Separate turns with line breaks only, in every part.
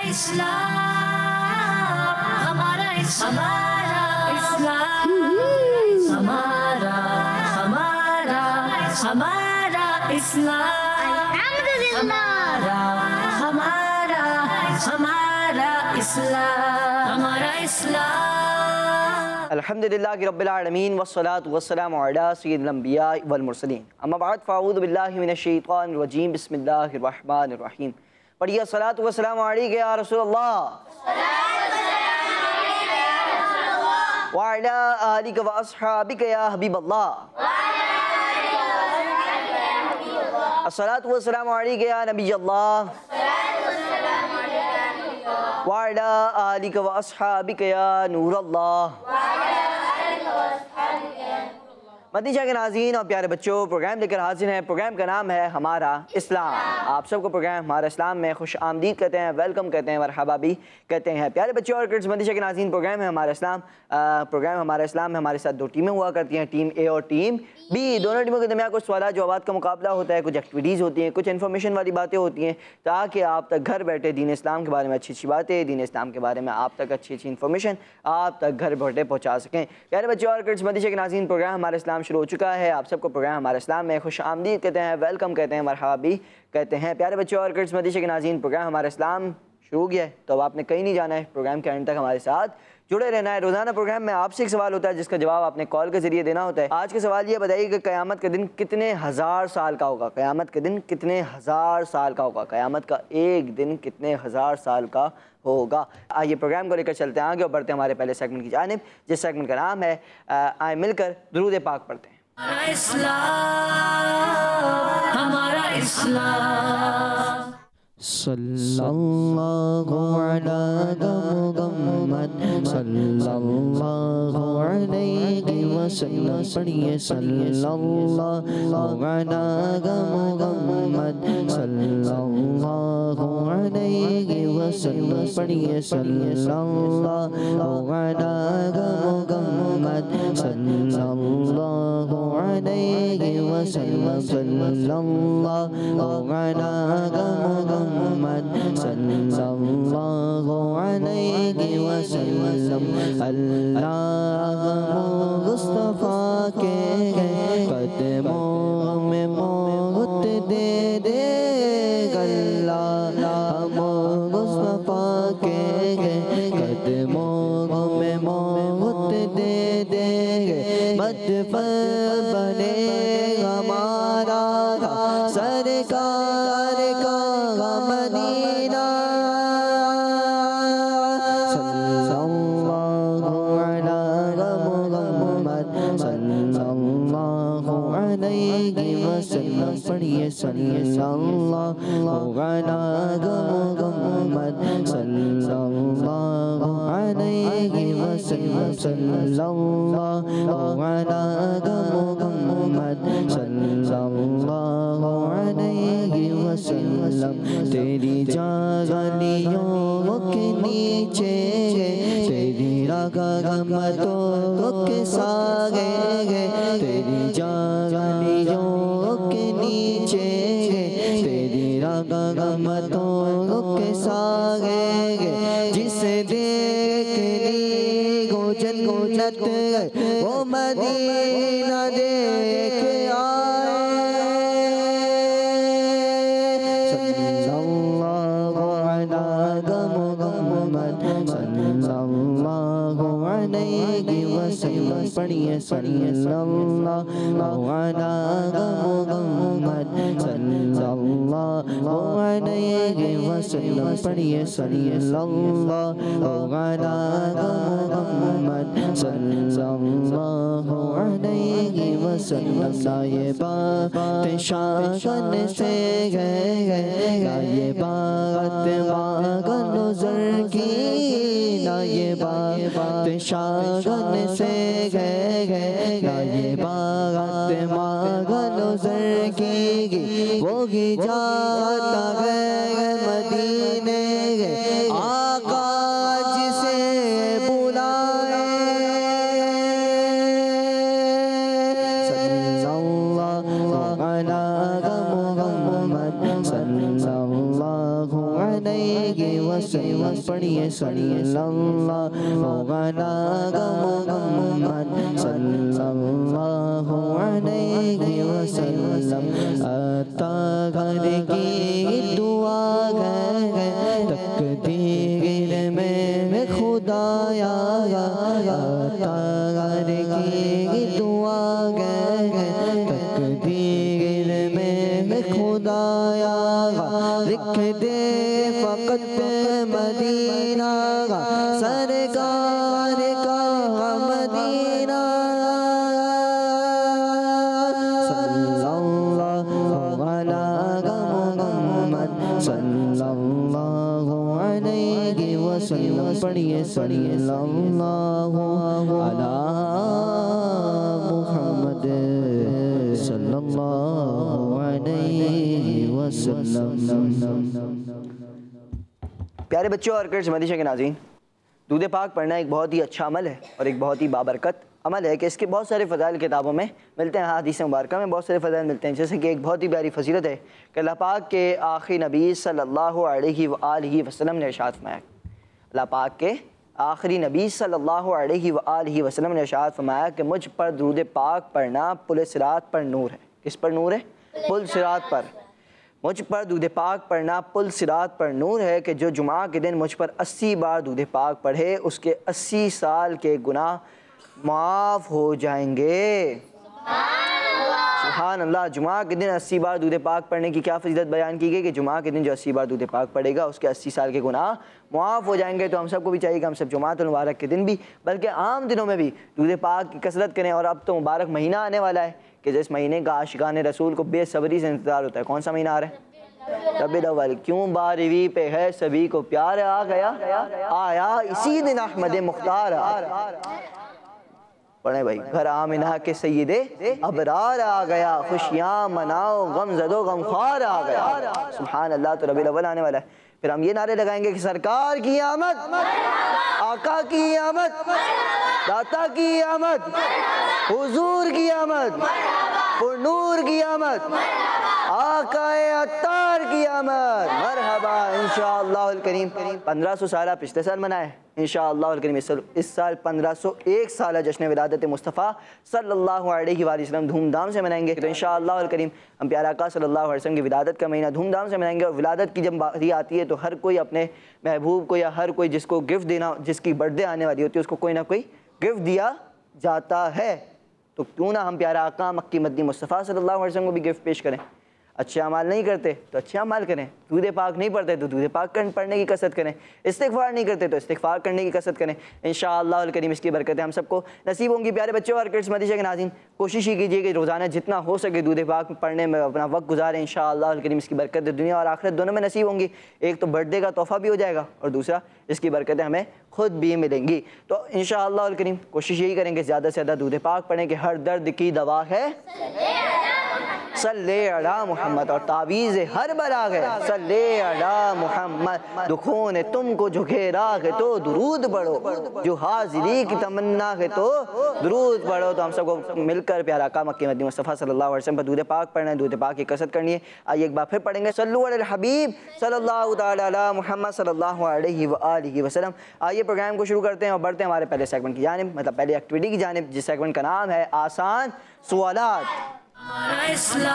अल्हम्दुलिल्लाहि रब्बिल आलमीन वस्सलातु वस्सलामु अला सय्यिदिल अंबिया वल मुरसलीन अम्मा बाद फ़अऊज़ु बिल्लाहि मिनश शैतानिर रजीम बिस्मिल्लाहिर रहमानिर रहीम। पढ़िए सलातु वस्सलामु अलैका या रसूलल्लाह व अला आलिका व अस्हाबिका या हबीबल्लाह। अस्सलातु वस्सलामु अलैका या नबियल्लाह व अला आलिका व अस्हाबिका या नूरल्लाह। मदीना के नाज़रीन और प्यारे बच्चों, प्रोग्राम लेकर हाजिर हैं। प्रोग्राम का नाम है हमारा इस्लाम। आप सबको प्रोग्राम हमारा इस्लाम में खुश आमदीद कहते हैं, वेलकम कहते हैं, मरहबा भी कहते हैं। प्यारे बच्चों और किड्स, मदीना के नाज़रीन, प्रोग्राम है हमारा इस्लाम। प्रोग्राम हमारा इस्लाम में हमारे साथ दो टीमें हुआ करती हैं, टीम ए और टीम बी। दोनों टीमों के दरमियान कुछ सवाल जवाब का मुकाबला होता है, कुछ एक्टिविटीज़ होती हैं, कुछ इन्फॉर्मेशन वाली बातें होती हैं, ताकि आप तक घर बैठे दीन इस्लाम के बारे में अच्छी अच्छी बातें, दीन इस्लाम के बारे में आप तक अच्छी अच्छी इन्फॉर्मेशन आप तक घर बैठे पहुँचा सकें। प्यारे बच्चों और किड्स, मदीना के नाज़रीन, प्रोग्राम हमारा इस्लाम शुरू हो चुका है। आप सबको प्रोग्राम हमारे इस्लाम में खुश आमदीद कहते हैं, वेलकम कहते हैं, मरहबा भी कहते हैं। प्यारे बच्चों और किड्स, मदीना के नाज़रीन, प्रोग्राम हमारा इस्लाम शुरू हो गया है, तो अब आपने कहीं नहीं जाना है, प्रोग्राम के एंड तक हमारे साथ जुड़े रहना है। रोज़ाना प्रोग्राम में आपसे एक सवाल होता है जिसका जवाब आपने कॉल के ज़रिए देना होता है। आज का सवाल ये बताइए कि क़यामत का दिन कितने हज़ार साल का होगा? क़यामत का दिन कितने हज़ार साल का होगा? क़यामत का एक दिन कितने हज़ार साल का होगा? आइए प्रोग्राम को लेकर चलते हैं आगे और बढ़ते हैं हमारे पहले सेगमेंट की जानिब, जिस सेगमेंट का नाम है आए मिलकर दुरूद पाक पढ़ते हैं। हमारा इस्लाम
सल्लल्लाहु अलैहि मुहम्मद सल्लल्लाहु अलैहि वसल्लम। पढ़िए सल्लल्लाहु अलैहि मुहम्मद सल्लल्लाहु अलैहि वसल्लम। पढ़िए सल्लल्लाहु अलैहि मुहम्मद सल्लल्लाहु अलैहि वसल्लम। सल्लल्लाहु अलैहि मुहम्मद सल्लल्लाहु अलैहि वसल्लम। अल्लाह मुस्तफा के कदमों में मौत दे दे अल्लाह मुस्तफा के कदमों में मौत दे दे। मदफन बने हमारा सरकार का मदीना। सल्लल्लाहु अलैहि मुहम्मद सल्लल्लाहु अलैहि वसल्लम। पढ़िए सल्लल्लाहु अलैहि मुहम्मद सल्लल्लाहु अलैहि वसल्लम। सल्लल्लाहु अलैहि मुहम्मद सल्लल्लाहु अलैहि वसल्लम। तेरी जागलियों के नीचे तेरी रहमतों के सागे, तेरी जागलियों के नीचे तेरी रहमतों के सागे। जिसे देख ली गो जन्नत वो मदीना देख आए। सल्लल्लाहु अलैहि मुहम्मद सल्लल्लाहु अलैहि वसल्लम। पढ़िए सल्लल्लाहु अलैहि मुहम्मद सल्लल्लाहु अलैहि वसल्लम। पढ़िए सल्लल्लाहु अलैहि मुहम्मद सल्लल्लाहु अलैहि वसल्लम। ना ये बात शान से गए, ना ये बात मांगन ज़र की, ना ये बात शान से गए, ना ये बात मांगन ज़र की। वो ही जाता है मदीने आका जिसे बुलाए। सल्लल्लाहु अलैहि मुहम्मद सल्लल्लाहु अलैहि वसल्लम पढ़िए सल्लल्लाहु अलैहि मुहम्मद सल्लल्लाहु अलैहि वसल्लम। अता घर की दुआ है तकदीर में खुदाया, अता घर की दुआ है तकदीर में खुदाया। लिख दे फ़क़त मदीना सरकार का मदीना। सल्लल्लाहु अलैहि मुहम्मद सल्लल्लाहु अलैहि वसल्लम पढ़िए सल्लल्लाहु अलैहि मुहम्मद सल्लल्लाहु अलैहि वसल्लम।
प्यारे बच्चों और किड्स मदीशा के नाज़रीन, दूध पाक पढ़ना एक बहुत ही अच्छा अमल है और एक बहुत ही बाबरकत अमल है कि इसके बहुत सारे फ़ज़ाइल किताबों में मिलते हैं। हदीस मुबारक में बहुत सारे फ़ज़ाइल मिलते हैं, जैसे कि एक बहुत ही प्यारी फजीलत है कि अल्लाह पाक के आखिरी नबी सल्लल्लाहु अलैहि वसल्लम ने इरशाद फरमाया। अल्लाह पाक के आखिरी नबी सल्लल्लाहु अलैहि वसल्लम ने इरशाद फरमाया कि मुझ पर दूध पाक पढ़ना पुल सिरात पर नूर है। किस पर नूर है? पुल सिरात पर। मुझ पर दूध पाक पढ़ना पुल सिरात पर नूर है कि जो जुमा के दिन मुझ पर 80 बार दूध पाक पढ़े उसके 80 साल के गुनाह माफ़ हो जाएंगे। सुभान अल्लाह। जुमा के दिन 80 बार दूध पाक पढ़ने की क्या फजीलत बयान की गई कि जुमा के दिन जो 80 बार दूध पाक पढ़ेगा उसके 80 साल के गुनाह माफ़ हो जाएंगे। तो हम सबको भी चाहिए कि हम सब जुमातुल मुबारक के दिन भी बल्कि आम दिनों में भी दूध पाक की कसरत करें। और अब तो मुबारक महीना आने वाला है कि जिस महीने का आशिकान रसूल को बेसब्री से इंतज़ार होता है। कौन सा महीना आ रहा है? रबीउल अव्वल। क्यों बारहवीं पे है सभी को प्यार आ गया, आया इसी दिन अहमद मुख्तार। पढ़े भाई। घर आमिना के सैयदे अबरार आ गया, खुशियाँ मनाओ गम ज़दो गमख्वार आ गया। सुभान अल्लाह। तो रबीउल अव्वल आने वाला है। फिर हम ये नारे लगाएंगे कि सरकार की आमद, आका की आमद, दाता की आमद, हुजूर की आमद, पुरनूर की आमद, आकाए अत्तार की आमद। मरहबा इंशाअल्लाहुल करीम। 1500 साल पिछले साल मनाए, इंशाअल्लाहुल करीम इस साल 1501 साल जश्न विलादत मुस्तफ़ा सल्लल्लाहु अलैहि वसल्लम धूमधाम से मनाएंगे। तो इंशाअल्लाहुल करीम हम प्यारा आका सल्लल्लाहु अलैहि वसल्लम की विलादत का महीना धूमधाम से मनाएंगे। और विलादत की जब बारी आती है तो हर कोई अपने महबूब को या हर कोई जिसको गिफ्ट देना, जिसकी बर्थडे आने वाली होती है उसको कोई ना कोई गिफ्ट दिया जाता है। तो क्यों ना हम प्यारा आका मक्की मदनी मुस्तफ़ा सल्लल्लाहु अलैहि वसल्लम को भी गिफ्ट पेश करें। अच्छे अमाल नहीं करते तो अच्छे अमाल करें, दूध पाक नहीं पढ़ते तो दूध पाक पढ़ने की कसरत करें, इस्तिग़फ़ार नहीं करते तो इस्तिग़फ़ार करने की कसरत करें। इंशाअल्लाह करीम इसकी बरकतें हम सबको नसीब होंगी। प्यारे बच्चों और किड्स मदीशा के नाज़रीन, कोशिश ही कीजिए कि रोज़ाना जितना हो सके दूध पाक पढ़ने में अपना वक्त गुजारें। इंशाअल्लाह करीम इसकी बरकतें दुनिया और आखिरत दोनों में नसीब होंगी। एक तो बर्थडे का तोहफ़ा भी हो जाएगा और दूसरा इसकी बरकतें हमें खुद भी मिलेंगी। तो इंशाअल्लाह करीम कोशिश यही करेंगे ज़्यादा से ज़्यादा दूध पाक पढ़ें कि हर दर्द की दवा है सल्ले अला मोहम्मद, और तावीज़ हर बला है सल्ले अला मोहम्मद। दुखों ने तुमको जो घेरा है तो दुरूद पढ़ो, जो हाजिरी की तमन्ना है तो दुरूद पढ़ो। तो हम सबको मिलकर प्यारा आका मक्की मदनी मुस्तफ़ा सल्लल्लाहु अलैहि वसल्लम पर दूध पाक पढ़ना है, दूध पाक की कसरत करनी है। आइए एक बार फिर पढ़ेंगे सल्लु अलल हबीब सल्लल्लाहु तआला अला मुहम्मद सल्लल्लाहु अलैहि व आलिहि वसल्लम। आइए प्रोग्राम को शुरू करते हैं और बढ़ते हैं हमारे पहले सेगमेंट की जानिब, मतलब पहले एक्टिविटी की जानिब, जिस सेगमेंट का नाम है आसान सवालात।
हमारा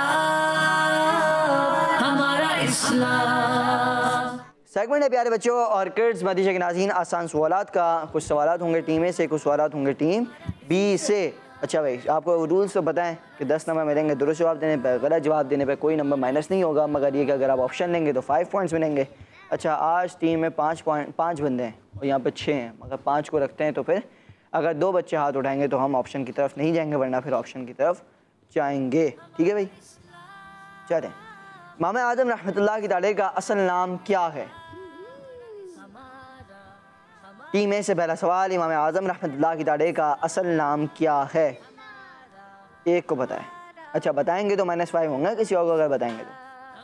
इस्लाम
सेगमेंट है प्यारे बच्चों और किड्स मदीशा के नाज़रीन आसान सवालात का। कुछ सवालात होंगे टीम ए से, कुछ सवालात होंगे टीम बी से। अच्छा भाई, आपको रूल्स तो पता है कि 10 नंबर मिलेंगे दुरुस्त जवाब देने पर, गलत जवाब देने पर कोई नंबर माइनस नहीं होगा, मगर ये कि अगर आप ऑप्शन लेंगे तो 5 पॉइंट्स मिलेंगे। अच्छा, आज टीम में 5 बंदे हैं और यहाँ पर 6 हैं, मगर 5 को रखते हैं तो फिर अगर 2 बच्चे हाथ उठाएंगे तो हम ऑप्शन की तरफ नहीं जाएंगे, वरना फिर ऑप्शन की तरफ जाएंगे। ठीक है भाई, चलें। इमाम आज़म रहमतुल्लाह की तारीख़ का असल नाम क्या है? टीम ए से पहला सवाल, इमाम आज़म रहमतुल्लाह की तारीख़ का असल नाम क्या है? एक को बताएं। अच्छा, बताएंगे तो -5 होंगे, किसी और को अगर बताएंगे तो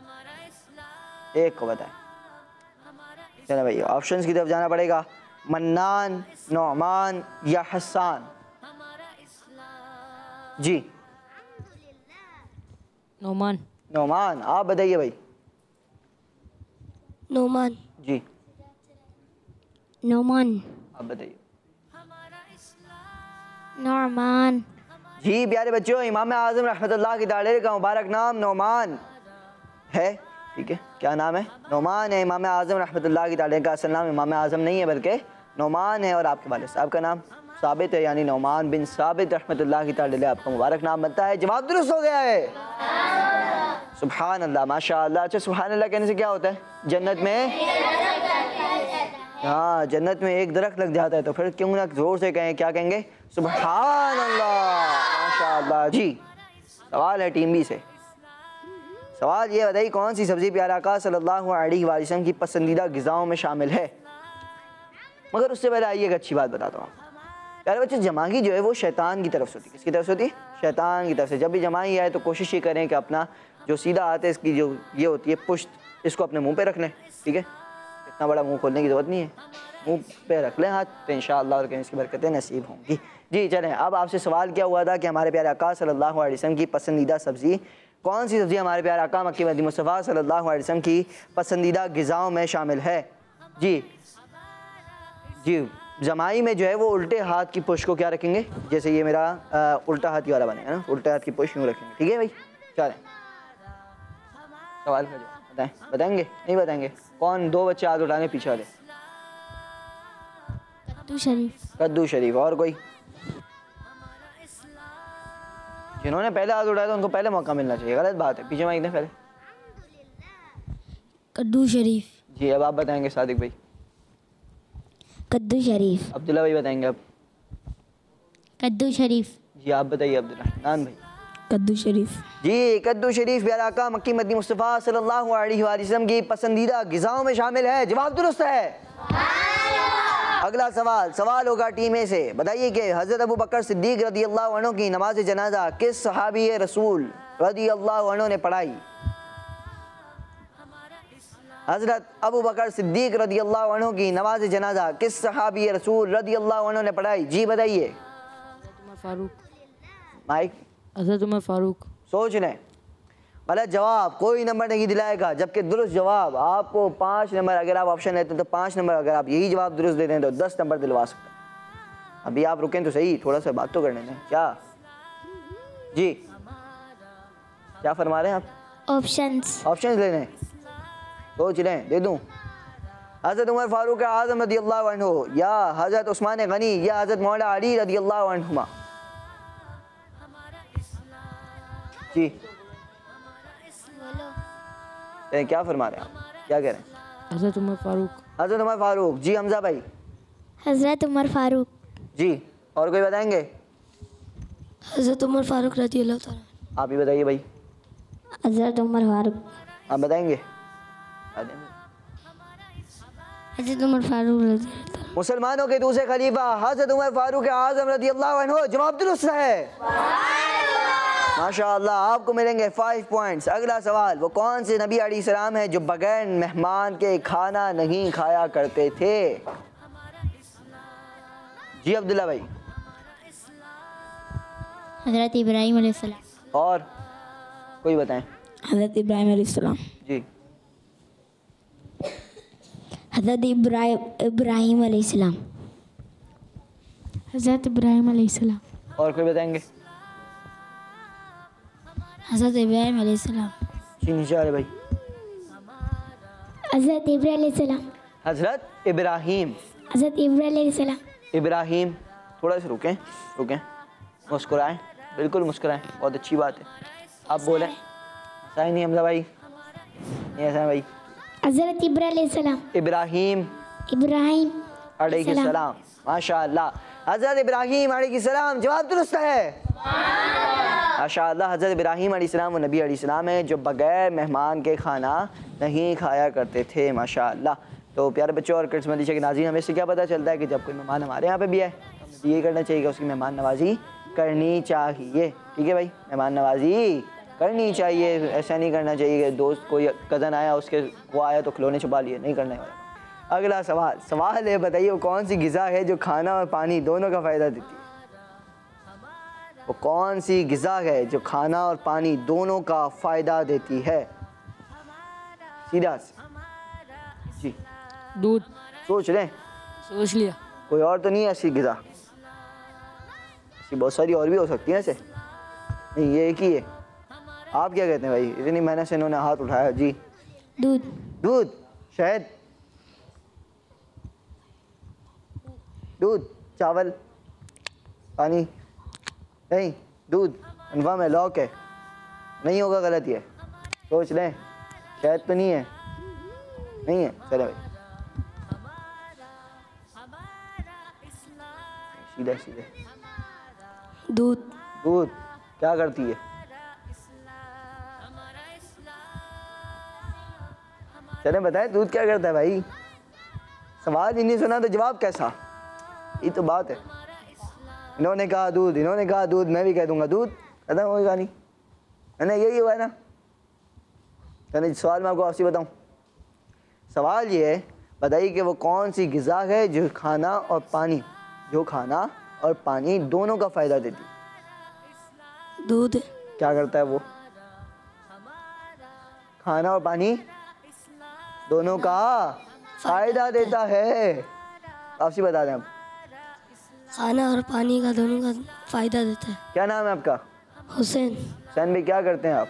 एक को बताएं। चलो भाई, ऑप्शंस की तरफ जाना पड़ेगा। मन्नान, नौमान या हसान? जी
नोमान।
नौमान। आप बताइए भाई।
नोमान।
जी
नोमान।
आप बताइए।
नौमान।
जी प्यारे बच्चों, इमाम आज़म रहमतुल्लाह की तारीख़ का मुबारक नाम नौमान है। ठीक है, क्या नाम है? नौमान है। इमाम आज़म रहमतुल्लाह की तारीख़ का असल नाम इमाम आज़म नहीं है बल्कि नौमान है। और आपके वालिद साहब का नाम साबित है, यानी नौमान बिन साबित रहमतुल्लाह की तारीख़ आपका मुबारक नाम बनता है। जवाब दुरुस्त हो गया है। सुभान अल्लाह, माशाअल्लाह। अच्छा, सुभान अल्लाह कहने से क्या होता है? जन्नत में, हाँ, जन्नत में एक दरख्त लग जाता है। तो फिर क्यों ना जोर से कहें, क्या कहेंगे? सुभान अल्लाह, माशाअल्लाह। जी, सवाल है टीम बी से। सवाल ये बताइए, कौन सी सब्ज़ी प्यारे आका सल्लल्लाहु अलैहि वसल्लम की पसंदीदा ग़िज़ाओं में शामिल है? मगर उससे पहले आइए एक अच्छी बात बताता हूँ प्यारे बच्चे। जमाही जो है वो शैतान की तरफ से होती है। किसकी तरफ से होती है? शैतान की तरफ से। जब भी जमाही आए तो कोशिश ये करें कि अपना जो सीधा हाथ है, इसकी जो ये होती है पुश्त, इसको अपने मुंह पे रख लें। ठीक है, इतना बड़ा मुंह खोलने की ज़रूरत नहीं है, मुंह पे रख लें हाथ, तो इंशाअल्लाह और कहीं इसकी बरकतें नसीब होंगी। जी चलें, अब आपसे सवाल क्या हुआ था कि हमारे प्यारे आका सल्लल्लाहु अलैहि वसल्लम की पसंदीदा सब्ज़ी कौन सी सब्ज़ी हमारे प्यारे आका मक्की मदीना मुस्तफ़ा सल्लल्लाहु अलैहि वसल्लम की पसंदीदा ग़िज़ाओं में शामिल है? जी जी, जमाई में जो है वो उल्टे हाथ की पुश को क्या रखेंगे? जैसे ये मेरा उल्टा हाथ वाला बनेगा ना, उल्टे हाथ की पुश यूँ रखेंगे। ठीक है भाई, चलें सवाल का जवाब बताएं। बताएंगे? नहीं बताएंगे? कौन? दो बच्चे हाथ उठाने पीछे वाले।
कद्दू शरीफ।
कद्दू शरीफ। और कोई? जिन्होंने पहले हाथ उठाया था उनको पहले मौका मिलना चाहिए। गलत बात है, पीछे माइक दें पहले।
कद्दू शरीफ।
जी, अब आप बताएंगे सादिक भाई।
कद्दू शरीफ।
अब्दुल्ला भाई बताएंगे अब।
कद्दू शरीफ।
जी आप बताइए अब्दुल्ला। नान भाई।
कद्दू शरीफ।
जी, कद्दू शरीफ प्यारे आका मक्की मदीना मुस्तफ़ा सल्लल्लाहु अलैहि वसल्लम की पसंदीदा ग़िज़ाओं में शामिल है। जवाब दुरुस्त है। अगला सवाल, सवाल होगा टीम ए से। बताइए कि हज़रत अबू बकर सिद्दीक़ रज़ियल्लाहु अन्हु की नमाज जनाजा किस सहाबी रसूल रज़ियल्लाहु अन्हु ने पढ़ाई? हज़रत अबू बकर सिद्दीक़ रज़ियल्लाहु अन्हु की नमाज जनाजा किस सहाबी रसूल रज़ियल्लाहु अन्हु ने पढ़ाई? जी बताइए।
फारूक।
माइक।
हज़रत उमर फारूक।
सोच लें। गलत जवाब, कोई नंबर नहीं दिलाएगा, जबकि दुरुस्त जवाब आपको 5 नंबर। अगर आप ऑप्शन लेते हैं तो 5 नंबर, अगर आप यही जवाब दुरुस्त देते हैं तो 10 नंबर दिलवा सकते हैं। अभी आप रुकें तो सही, थोड़ा सा बात तो करने दें। क्या जी, क्या फरमा रहे हैं आप?
ऑप्शंस।
ऑप्शन ले लें, सोच लें, दे दूं। हज़रत उमर फारूक आज़म रज़ियल्लाहु अन्हु, या हज़रत उस्मान गनी, या हज़रत मौला अली रज़ियल्लाहु अन्हुमा? जी क्या फरमा रहे हैं आप? क्या कह रहे हैं?
हज़रत उमर फारूक।
हज़रत उमर फारूक। जी हमजा भाई।
हज़रत उमर फारूक।
जी, और कोई बताएंगे?
हज़रत उमर फारूक रज़ियल्लाहु ताला।
आप ही बताइए भाई।
हज़रत उमर फारूक।
आप बताएंगे?
हज़रत उमर फारूक रज़ियल्लाहु ताला।
मुसलमानों के दूसरे खलीफा हज़रत उमर फारूक आज़म रज़ियल्लाहु अन्हु। जवाब दुरुस्त है। माशाअल्लाह, आपको मिलेंगे 5 पॉइंट्स। अगला सवाल, वो कौन से नबी अलैहिस्सलाम है जो बगैर मेहमान के खाना नहीं खाया करते थे? जी अब्दुल्ला भाई।
हज़रत इब्राहीम अलैहिस्सलाम।
और कोई बताएं?
हज़रत इब्राहीम अलैहिस्सलाम।
जी
हज़रत इब्राहीम अलैहिस्सलाम। हज़रत इब्राहीम अलैहिस्सलाम।
और कोई बताएंगे?
हज़रत इब्राहीम अलैहिस्सलाम।
जी नीचे वाले भाई।
हज़रत इब्राहीम अलैहिस्सलाम।
हज़रत इब्राहीम।
हज़रत इब्राहीम अलैहिस्सलाम।
इब्राहीम। थोड़ा सा रुकें, रुकें, मुस्कुराएं, बिल्कुल मुस्कुराएं, बहुत अच्छी बात है। आप बोलें। ऐसा ही नहीं हमजा भाई, नहीं ऐसा है भाई।
हज़रत इब्राहीम अलैहिस्सलाम।
इब्राहीम
इब्राहीम
अलैहिस्सलाम। माशाअल्लाह, हज़रत इब्राहीम अलैहिस्सलाम। जवाब दुरुस्त है। माशाअल्लाह, हज़रत इब्राहीम अलैहिस्सलाम वो नबी अलैहिस्सलाम है जो बग़ैर मेहमान के खाना नहीं खाया करते थे। माशाअल्लाह। तो प्यारे बच्चों और किस्मत के नाज़रीन, हमें इससे क्या पता चलता है कि जब कोई मेहमान हमारे यहाँ पे भी आए तो हमें यही करना चाहिए कि उसकी मेहमान नवाजी करनी चाहिए। ठीक है भाई, मेहमान नवाजी करनी चाहिए। ऐसा नहीं करना चाहिए कि दोस्त कोई कज़न आया, उसके वो आया तो खिलौने छुपा लिए, नहीं करने वाला। अगला सवाल, सवाल है बताइए वो कौन सी ग़िज़ा है जो खाना और पानी दोनों का फ़ायदा देती है? वो कौन सी ग़िज़ा है जो खाना और पानी दोनों का फ़ायदा देती है? सीधा जी
दूध।
सोच लें,
सोच लिया।
कोई और तो नहीं है ऐसी ग़िज़ा? ऐसी बहुत सारी और भी हो सकती हैं ऐसे। नहीं, ये एक ही है। आप क्या कहते हैं भाई? इतनी मेहनत से इन्होंने हाथ उठाया जी।
दूध।
दूध, शहद, दूध, चावल, पानी। नहीं, दूध कन्फर्म है, लॉक है। नहीं होगा, गलत ही है। सोच लें। शहद तो नहीं है, नहीं है। चले भाई, सीधे सीधे।
दूध।
दूध क्या करती है? चले बताएं, दूध क्या करता है भाई? सवाल ही नहीं सुना तो जवाब कैसा? ये तो बात है। इन्होंने कहा दूध, इन्होंने कहा दूध, मैं भी कह दूंगा दूध, खत्म होगा नहीं, है ना? यही हुआ है ना? चलिए सवाल मैं आपको आपसे बताऊं। सवाल ये है, बताइए कि वो कौन सी ग़िज़ा है जो खाना और पानी, जो खाना और पानी दोनों का फ़ायदा देती है?
दूध।
क्या करता है वो? खाना और पानी दोनों का फ़ायदा देता है। आपसे बता दें आप।
खाना और पानी का दोनों का फ़ायदा देता है।
क्या नाम है आपका?
हुसैन।
हुसैन भाई, क्या करते हैं आप?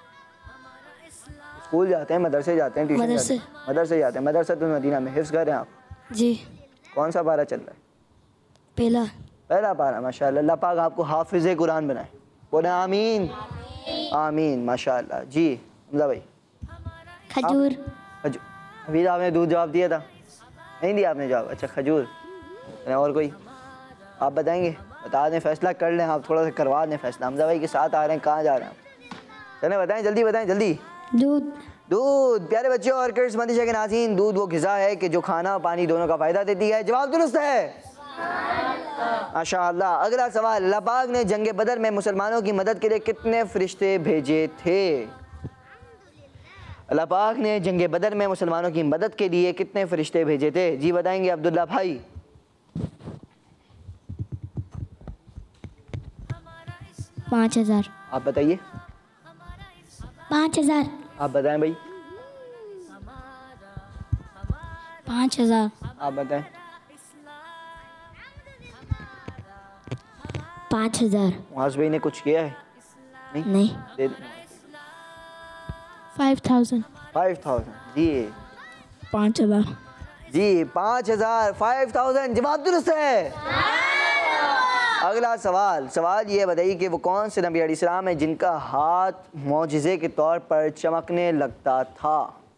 स्कूल जाते हैं, मदरसे जाते हैं, ट्यूशन जाते हैं? मदरसे जाते हैं। मदरसा तो मदीना में हिफ्ज़ कर रहे हैं आप?
जी।
कौन सा पारा चल रहा है?
पहला।
पहला पारा। माशाअल्लाह, अल्लाह पाक आपको हाफिज़े कुरान बनाए। बोले आमीन, आमीन। माशाअल्लाह जी। हमजा भाई?
खजूर।
अभी आपने दूध जवाब दिया था, नहीं दिया आपने जवाब? अच्छा, खजूर। और कोई आप बताएंगे? बता दें, फैसला कर लें आप, थोड़ा सा करवा दें फैसला। हमजा भाई के साथ आ रहे हैं, कहाँ जा रहे हैं आप? चलें बताएं, जल्दी बताएं, जल्दी।
दूध।
दूध। प्यारे बच्चों और किड्स मदीशा के नाज़रीन, दूध वो ग़िज़ा है कि जो खाना और पानी दोनों का फ़ायदा देती है। जवाब दुरुस्त है, माशाअल्लाह। अगला सवाल, अल्लाह पाक ने जंग बदर में मुसलमानों की मदद के लिए कितने फ़रिश्ते भेजे थे? अल्लाह पाक ने जंग बदर में मुसलमानों की मदद के लिए कितने फ़रिश्ते भेजे थे? जी बताएंगे अब्दुल्ला भाई?
5000।
आप बताइए।
5000।
आप बताएं भाई?
5000।
आप बताएं?
5000।
मुआज़ भाई ने कुछ किया है?
नहीं।
दे
5000।
5000 जी।
5000।
जी 5000, 5000 जवाब दुरुस्त है। अगला सवाल ये बताइए कि वो कौन से नबी अलैहिस्सलाम है जिनका हाथ मौजिज़े के तौर पर चमकने लगता था?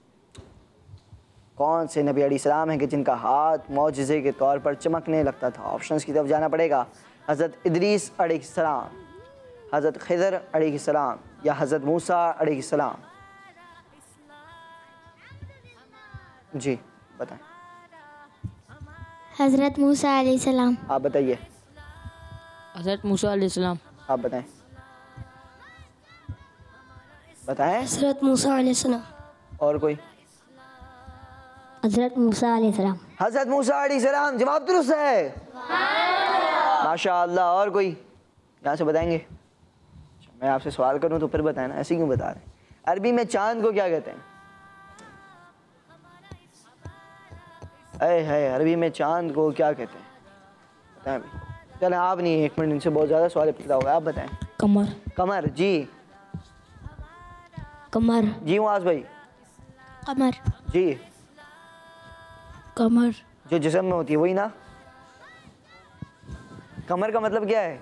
कौन से नबी अलैहिस्सलाम है कि जिनका हाथ मौजिज़े के तौर पर चमकने लगता था? ऑप्शंस की तरफ जाना पड़ेगा। हज़रत इदरीस अलैहिस्सलाम, हज़रत खिज़र अलैहिस्सलाम या हज़रत मूसा अलैहिस्सलाम? जी बताएं।
हज़रत मूसा अलैहिस्सलाम।
आप बताइए।
हज़रत मूसा अलैहिस्सलाम।
आप बताएं। बताएं।
हज़रत मूसा अलैहिस्सलाम।
और कोई?
हज़रत मूसा अलैहिस्सलाम।
हज़रत मूसा अलैहिस्सलाम जवाब दुरुस्त है, माशाअल्लाह। और कोई यहाँ से बताएंगे? मैं आपसे सवाल करूँ तो फिर बताएं ना, ऐसे क्यों बता रहे हैं? अरबी में चांद को क्या कहते हैं? है अरबी में चांद को क्या कहते हैं? बताएं भाई। चलें आप नहीं, 1 मिनट, इनसे बहुत ज़्यादा सवाल पूछा होगा। आप बताएं।
कमर।
कमर जी।
कमर।
जी मुआज़ भाई?
कमर।
जी।
कमर
जो जिस्म में होती है वही ना? कमर का मतलब क्या है?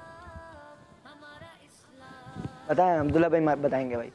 बताएं, अब्दुल्ला भाई बताएंगे भाई।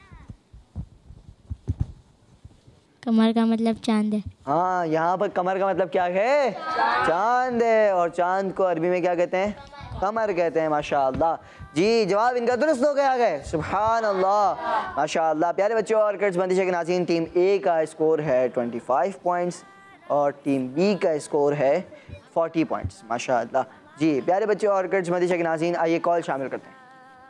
कमर का मतलब चांद है।
हाँ, यहाँ पर कमर का मतलब क्या है? चांद है। और चांद को अरबी में क्या कहते हैं? कमर कहते हैं। माशाअल्लाह जी, जवाब इनका दुरुस्त हो गया है। सुभान अल्लाह, माशाअल्लाह। प्यारे बच्चों और किड्स बंदिशा के नाज़रीन, टीम ए का स्कोर है 25 पॉइंट्स और टीम बी का स्कोर है 40 पॉइंट्स। माशाअल्लाह जी। प्यारे बच्चों और किड्स बंदिशा के नाज़रीन, आइए कॉल शामिल करते हैं।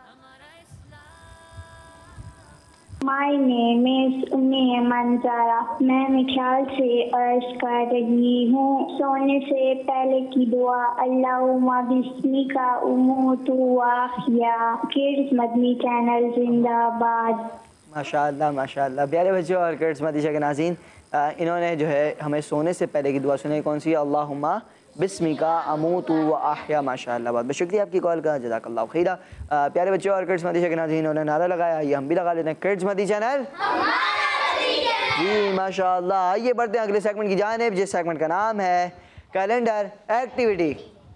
My name is उन्नी मंजारा। मैं मिठाल से अर्ज कर रही हूँ। सोने से पहले की दुआ, अल्लाहुम्मा बिस्मिका उमूतु व अहया। किड्स मदनी चैनल जिंदाबाद।
माशाअल्लाह माशाअल्लाह। प्यारे बच्चों और किड्स मदीशा के नाज़रीन, इन्होंने जो है हमें सोने से पहले की दुआ सुनाई, कौन सी? अल्लाहुम्मा बिस्मिका अमूतु व अहया। माशाअल्लाह, बहुत बहुत शुक्रिया आपकी कॉल का, जज़ाकल्लाहु खैरा। प्यारे बच्चों और किड्स मदीजा के नाज़रीन, इन्होंने नारा लगाया, आइए हम भी लगा लेते हैं, किड्स मदी चैनल जी माशाअल्लाह। आइए बढ़ते हैं अगले सेगमेंट की जानिब, जिस सेगमेंट का नाम है कैलेंडर एक्टिविटी।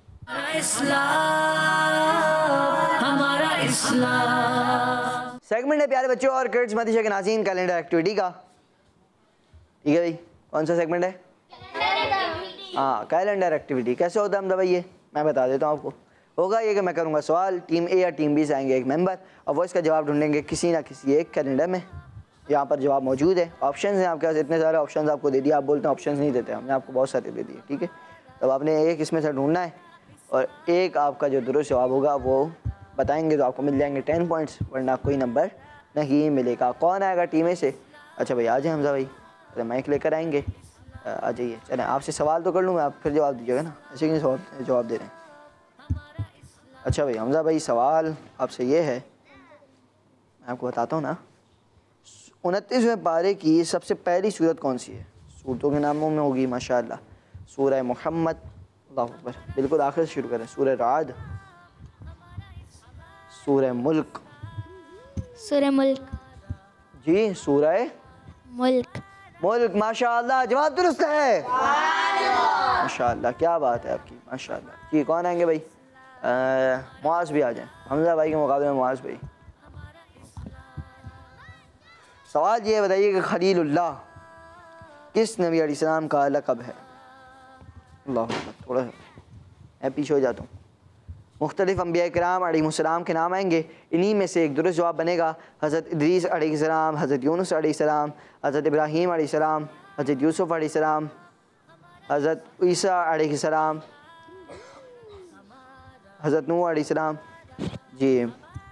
सेगमेंट है प्यारे बच्चों और किड्स मदीजा के नाज़रीन कैलेंडर एक्टिविटी का। ठीक है भाई, कौन सा सेगमेंट है? हाँ, कैलेंडर एक्टिविटी। कैसे होता है हमदा भाई? ये मैं बता देता हूँ आपको। होगा ये कि मैं करूँगा सवाल, टीम ए या टीम बी से आएंगे एक मेंबर और वो इसका जवाब ढूंढेंगे किसी ना किसी एक कैलेंडर में। यहाँ पर जवाब मौजूद है, ऑप्शंस हैं आपके पास, इतने सारे ऑप्शंस आपको दे दिए। आप बोलते हैं ऑप्शंस नहीं देते, हमने आपको बहुत सारे दे दिए। ठीक है, तब आपने एक इसमें से ढूंढना है और एक आपका जो दुरुस्त जवाब होगा वो बताएंगे तो आपको मिल जाएंगे 10 पॉइंट्स, वरना कोई नंबर नहीं मिलेगा। कौन आएगा टीम ए से? अच्छा भाई आ जाए हमजा भाई, अरे माइक लेकर आएंगे, आ जाइए। चलें, आपसे सवाल तो कर लूँ मैं, आप फिर जवाब दीजिएगा ना, ऐसे क्यों जवाब दे रहे हैं? अच्छा भाई हमजा भाई, सवाल आपसे ये है, मैं आपको बताता हूँ ना, 29वें पारे की सबसे पहली सूरत कौन सी है? सूरतों के नामों में होगी माशाअल्लाह, सूरह मोहम्मद, अल्लाहु अकबर, बिल्कुल आखिर से शुरू करें, सूरह राद, सूरह मुल्क,
सूरह मुल्क।
जी सूरह
मुल्क।
मुल्क। माशाअल्लाह, जवाब दुरुस्त है। माशाअल्लाह, क्या बात है आपकी, माशाअल्लाह। जी कौन आएंगे भाई? मुआज़ भी आ जाएं, हमजा भाई के मुकाबले में मुआज़ भाई। सवाल ये बताइए कि खलीलुल्लाह किस नबी अलैहिस्सलाम का लक़ब है? अल्लाह अकबर, थोड़ा मैं पीछे हो जाता हूँ। मुख्तलिफ़ अंबिया किराम अलैहिस्सलाम के नाम आएंगे, इन्हीं में से एक दुरुस्त जवाब बनेगा हज़रत इदरीस अलैहिस्सलाम, हज़रत यूनुस अलैहिस्सलाम, हज़रत इब्राहीम अलैहिस्सलाम, हज़रत यूसुफ़ अलैहिस्सलाम, हज़रत ईसा अलैहिस्सलाम, हज़रत नूह अलैहिस्सलाम। जी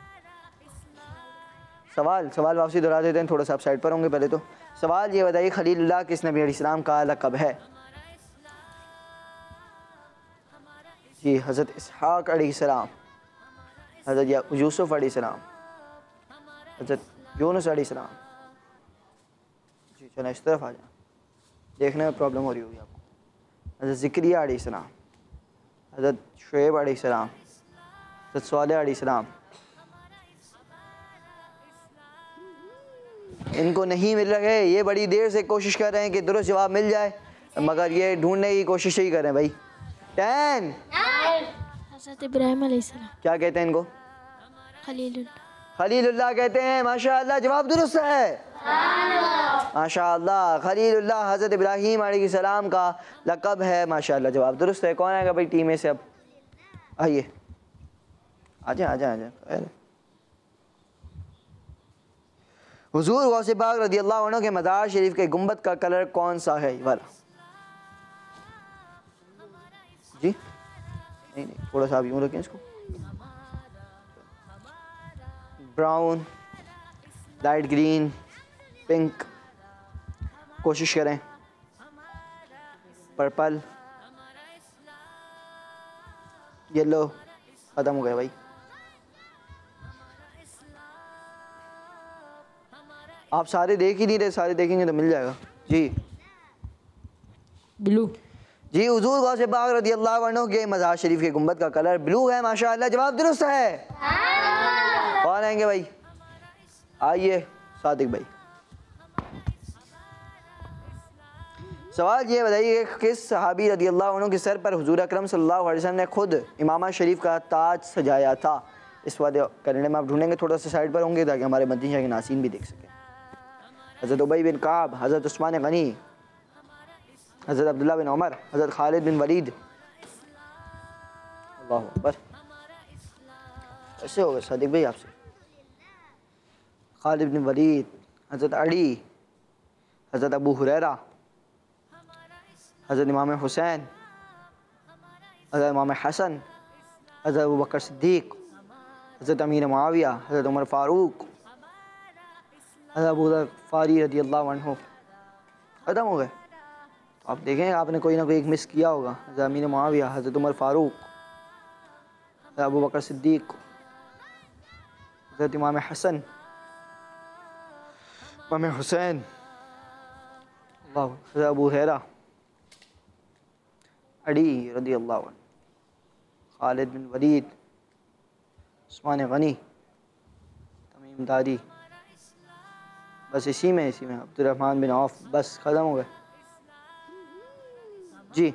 सवाल वापसी दोहरा देते हैं, थोड़ा सा आप साइड पर होंगे पहले तो। सवाल ये बताइए खलीलुल्लाह किस नबी अलैहिस्सलाम का लक़ब है? जी हज़रत इसहाक़ अलैहिस्सलाम, हज़रत यूसुफ़ अलैहिस्सलाम, हज़रत यूनुस अलैहिस्सलाम। जी चलो इस तरफ आ जाए, देखने में प्रॉब्लम हो रही होगी आपको। हज़रत ज़िक्रिया अलैहिस्सलाम, हज़रत शुएब अलैहिस्सलाम, हज़रत सालेह अलैहिस्सलाम। इनको नहीं मिल रहे, ये बड़ी देर से कोशिश कर रहे हैं कि दुरुस्त जवाब मिल जाए, मगर ये ढूंढने की कोशिश ही कर रहे हैं भाई। 10।
हज़रत इब्राहीम अलैहिस्सलाम।
क्या कहते हैं इनको?
खलीलुल्लाह।
खलीलुल्लाह कहते हैं। माशाअल्लाह, जवाब दुरुस्त है। माशाअल्लाह, खलीलुल्लाह हज़रत इब्राहीम अलैहिस्सलाम का लक़ब है। माशाअल्लाह, जवाब दुरुस्त है। कौन आएगा भाई टीम में से? अब आइए, आ जाए। हुज़ूर गौसे पाक रज़ियल्लाहु अन्हु के मज़ार शरीफ के गुंबद का कलर कौन सा है? वाला जी नहीं, थोड़ा सा आप यूँ रखें इसको, ब्राउन, लाइट ग्रीन, पिंक, कोशिश करें, पर्पल, येलो। ख़त्म हो गया भाई। आप सारे देख ही नहीं रहे, सारे देखेंगे तो मिल जाएगा। जी
ब्लू।
जी हुज़ूर गौसे पाक रज़ियल्लाहु अन्हु के मज़ार शरीफ के गुंबद का कलर ब्लू है। माशाअल्लाह, जवाब दुरुस्त है। कौन आएंगे भाई? आइए सादिक भाई। सवाल ये बताइए कि किस सहाबी रज़ियल्लाहु अन्हु के सर पर हुज़ूर अकरम सल्लल्लाहु अलैहि वसल्लम ने खुद इमामा शरीफ का ताज सजाया था? इस वाले कैलेंडर में आप ढूंढेंगे, थोड़ा सा साइड पर होंगे ताकि हमारे मदीना के नाज़रीन भी देख सकें। हज़रत उबई बिन काब, हज़रत उस्मान गनी, हज़रत अब्दुल्ला बिन उमर, हज़रत खालिद बिन वलीद। अल्लाह अकबर, ऐसे होगा सादिक भाई आपसे। खालिद बिन वलीद, हज़रत अली, हज़रत अबू हुरैरा, हज़रत इमाम हुसैन, हज़रत इमाम हसन, हज़रत अबू बकर सिद्दीक़, हज़रत अमीर मुआविया, हज़रत उमर फ़ारूक, हज़रत अबू ज़र ग़िफ़ारी रज़ियल्लाहु अन्हु। ख़त्म हो गए। तो आप देखें आपने कोई ना कोई एक मिस किया होगा। हज़रत अमीर मुआविया, हज़रत उमर फ़ारूक, हज़रत अबू बकर सिद्दीक़, हज़रत इमाम हसन, इमाम हुसैन। वाह। अबू हैरा अडी रदी अल्लाह अन्हु, खालिद बिन वलीद, उस्मान गनी, तमीम दारी, बस इसी में अब्दुर्रहमान बिन औफ, बस ख़त्म हो गए जी।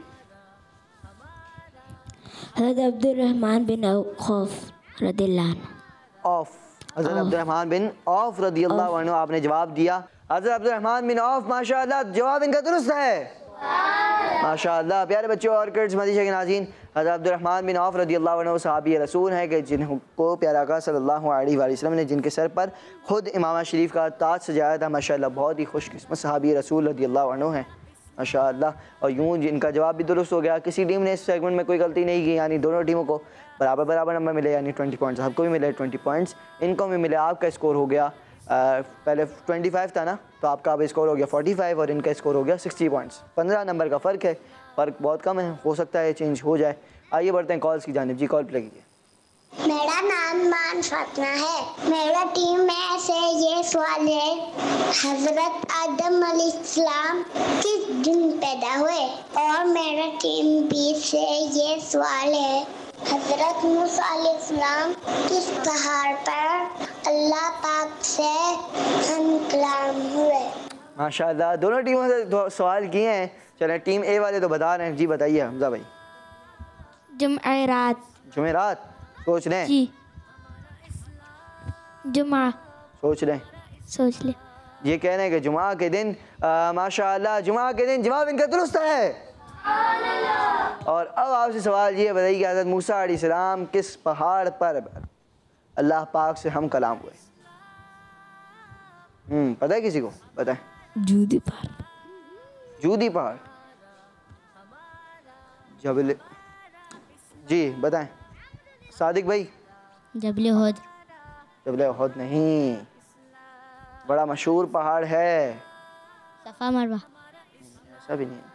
हज़रत अब्दुर्रहमान बिन औफ रदियल्लाहु अन्हु।
औफ, हज़रत अब्दुर्रहमान बिन औफ रदियल्लाहु अन्हु आपने जवाब दिया। हज़रत अब्दुर्रहमान बिन औफ, माशाअल्लाह जवाब इनका दुरुस्त है माशाअल्लाह। प्यारे बच्चों और किड्स मदीशा के नाज़रीन, हज़रत अब्दुर्रहमान बिन औफ रदियल्लाहु अन्हु सहाबी रसूल हैं कि जिनको प्यारे आका सल्लल्लाहु अलैहि वसल्लम ने जिनके सर पर खुद इमाम शरीफ का ताज सजाया था। माशाअल्लाह बहुत ही खुशकिस्मत सहाबी रसूल रदियल्लाहु अन्हु हैं माशाअल्लाह। और यूँ जिनका जवाब भी दुरुस्त हो गया। किसी टीम ने इस सेगमेंट में कोई गलती नहीं की, यानी दोनों टीमों को बराबर नंबर मिले, यानी 20 पॉइंट्स आपको भी मिले 20 पॉइंट्स इनको भी मिले। आपका स्कोर हो गया पहले 25 था ना, तो आपका अब स्कोर हो गया 45 और इनका स्कोर हो गया 60 पॉइंट्स। 15 नंबर का फ़र्क है, फ़र्क बहुत कम है, हो सकता है चेंज हो जाए। आइए बढ़ते हैं कॉल्स की जानिब। जी कॉल प्ले कीजिए।
मेरा नाम मान फातिमा है। मेरा टीम में से ये सवाल है, हजरत आदम अलैहिस्सलाम किस दिन पैदा हुए? और मेरा टीम बी से ये सवाल है, हजरत मूसा अलैहिस्सलाम किस पहाड़ पर अल्लाह पाक से हम कलाम हुए?
माशाअल्लाह दोनों टीमों से सवाल किए हैं। चलें टीम ए वाले तो बता रहे हैं। जी बताइए हमजा भाई।
जुमेरात।
जुमेरात सोच लें।
जी जुमा।
सोच लें।
सोच ले।
ये कह रहे हैं कि जुमा के दिन माशाअल्लाह जुमा के दिन जवाब इनका दुरुस्त है। और अब आपसे सवाल ये बताइए कि हज़रत मूसा अलैहिस्सलाम किस पहाड़ पर अल्लाह पाक से हम कलाम हुए? पता है किसी को? बताएं।
जूदी पहाड़।
जूदी पहाड़, जबल, जी बताएं सादिक भाई।
जबल उहद।
जबल उहद नहीं, बड़ा मशहूर पहाड़ है।
सफ़ा मरवा।
ऐसा भी नहीं है।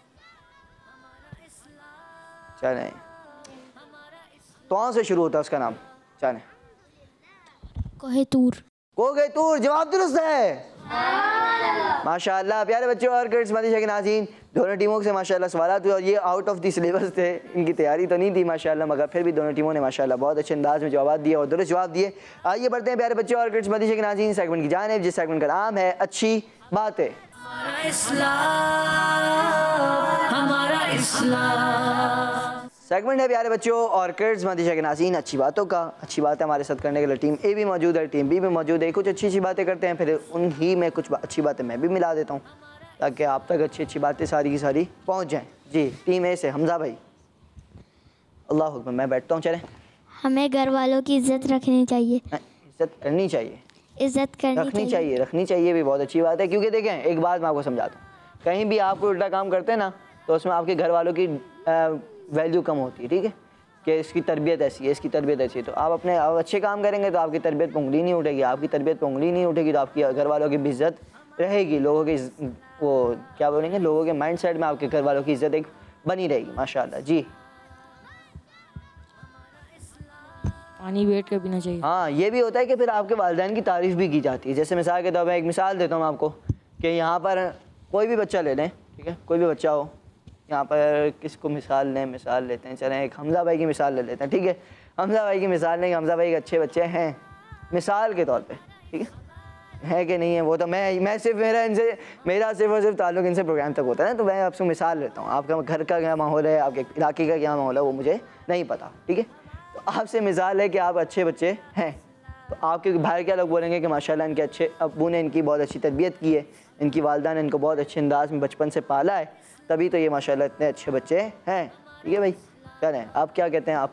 चलें, तो से शुरू होता है उसका नाम। चलें,
कोहे तूर।
कोहे तूर जवाब दुरुस्त है माशाअल्लाह। प्यारे बच्चों और किड्स मदीशा के नाज़रीन, दोनों टीमों से माशाअल्लाह सवाल हुए और ये आउट ऑफ द सिलेबस थे, इनकी तैयारी तो नहीं थी माशाअल्लाह, मगर फिर भी दोनों टीमों ने माशाअल्लाह बहुत अच्छे अंदाज में जवाब दिए और दुरुस्त जवाब दिए। आइए बढ़ते हैं प्यारे बच्चों और किड्स मदीशा के नाज़रीन सेगमेंट की जानिब, जिस सेगमेंट का नाम है अच्छी बातें। सेगमेंट है प्यारे बच्चों और किड्स मदीशा के नाज़रीन अच्छी बातों का। अच्छी बातें हमारे साथ करने के लिए टीम ए भी मौजूद है, टीम बी भी मौजूद है। कुछ अच्छी बातें करते हैं, फिर उन्हीं में कुछ अच्छी बातें मैं भी मिला देता हूँ ताकि आप तक अच्छी बातें सारी की सारी पहुँच जाएँ। जी टीम ए से हमजा भाई। अल्लाह हुक्म, मैं बैठता हूँ। चलें,
हमें घर वालों की इज्जत रखनी चाहिए।
इज्जत करनी चाहिए।
इज्जत
रखनी चाहिए, रखनी चाहिए भी बहुत अच्छी बात है। क्योंकि देखें एक बात मैं आपको समझाता हूँ, कहीं भी आप कोई उल्टा काम करते हैं ना तो उसमें आपके घर वालों की वैल्यू कम होती है। ठीक है, कि इसकी तरबियत ऐसी है, इसकी तरबियत ऐसी है। तो आप अपने अच्छे काम करेंगे तो आपकी तरबियत पर उंगली नहीं उठेगी, आपकी तरबियत पर उंगली नहीं उठेगी तो आपकी घर वालों की भी इज्जत रहेगी। लोगों की वो क्या बोलेंगे, लोगों के माइंड सेट में आपके घर वालों की इज्जत एक बनी रहेगी माशाल्लाह। जी
पानी बैठ कर पीना चाहिए।
हाँ, ये भी होता है कि फिर आपके वालिदैन की तारीफ़ भी की जाती है। जैसे मिसाल के तौर पर एक मिसाल देता हूँ मैं आपको कि यहाँ पर कोई भी बच्चा ले लें, ठीक है, कोई भी बच्चा हो, यहाँ पर किसको मिसाल लेते हैं, चलें एक हमजा भाई की मिसाल ले लेते हैं। ठीक है, हमजा भाई की मिसाल लेंगे। हमजा भाई अच्छे बच्चे हैं मिसाल के तौर पे, ठीक है कि नहीं है? वो तो मैं सिर्फ मेरा सिर्फ और सिर्फ ताल्लुक़ इनसे प्रोग्राम तक होता है ना, तो मैं आपसे मिसाल लेता हूँ। आपका घर का क्या माहौल है, आपके इलाके का क्या माहौल है, वो मुझे नहीं पता। ठीक है, तो आपसे मिसाल है कि आप अच्छे बच्चे हैं, तो आपके बाहर क्या लोग बोलेंगे कि माशाल्लाह इनके अच्छे अब्बू ने इनकी बहुत अच्छी तरबियत की है, इनकी वालिदा ने इनको बहुत अच्छे अंदाज में बचपन से पाला है, तभी तो ये माशाल्लाह इतने अच्छे बच्चे हैं। ठीक है भाई, चलें आप क्या कहते हैं? आप